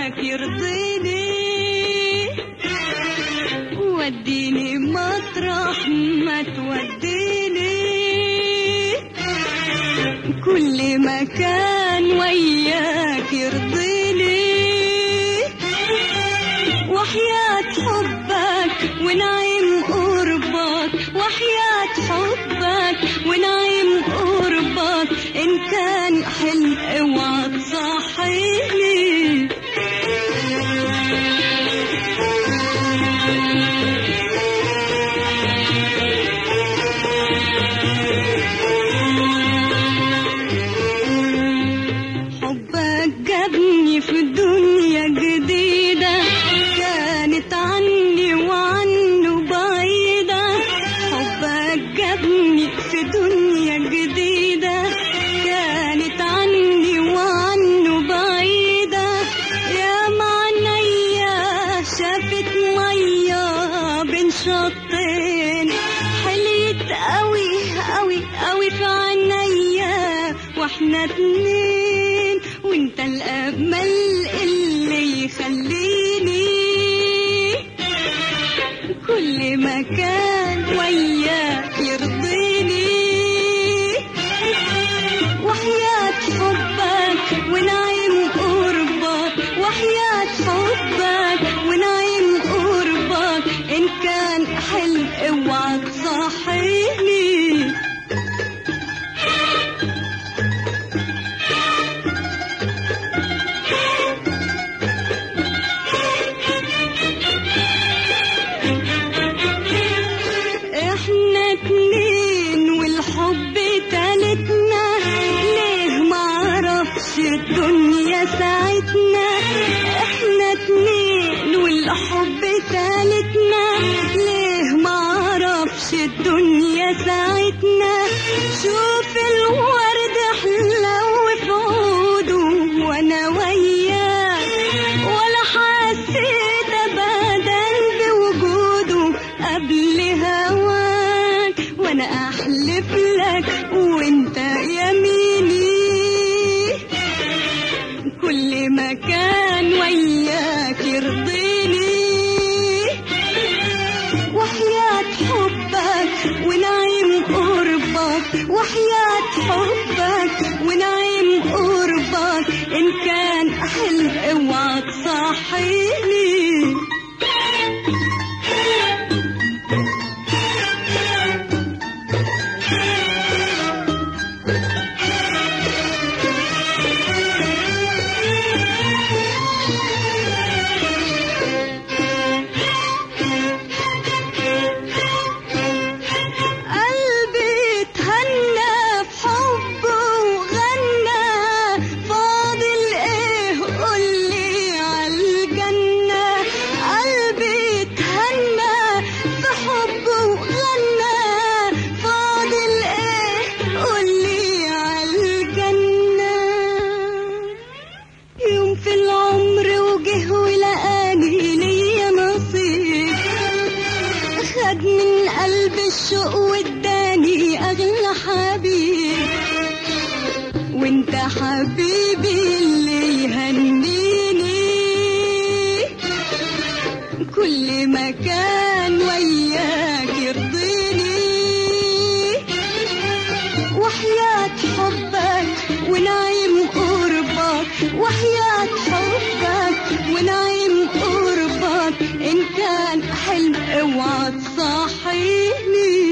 وياك يرضيني، وديني مطرح ما توديني، كل مكان وياك يرضيني، وحياة حبك ونعيم قربك، وحياة حبك ونعيم قربك، إن كان حلم اوعى تصحيني. حبك جابني في دنيا جديدة كانت عني وعنه بعيدة، حبك جابني في دنيا جديدة كانت عني وعنه بعيدة، يا معنيا شافت مية بين شطين، حليت قوي قوي قوي في عينيا واحنا اتنين، وانت الامل اللي يخليني كل مكان وياك يرضيني، وحياة حبك ونعيم قربك، وحياة حبك ونعيم قربك، إن كان حلم اوعى تصحيني. احنا اتنين والحب تالتنا، ليه معرفش الدنيا ساعتنا، احنا اتنين والحب تالتنا، ليه معرفش الدنيا ساعتنا، شوف الورد حلو في عوده وانا وياك، ولا حسيت ابدا بوجوده قبل هواك، وانا احلف لك وانت يميني، كل مكان وياك يرضيني، وحياة حبك ونعيم قربك، وحياة حبك ونعيم قربك، إن كان حلم اوعى تصحيني. من قلب الشوق واداني اغلى حبيب، وانت حبيبي اللي يهنيني، كل مكان وياك يرضيني، وحياة حبك ونعيم قربك، وحياة حبك ونعيم قربك، إن كان حلم اوعى تصحيني.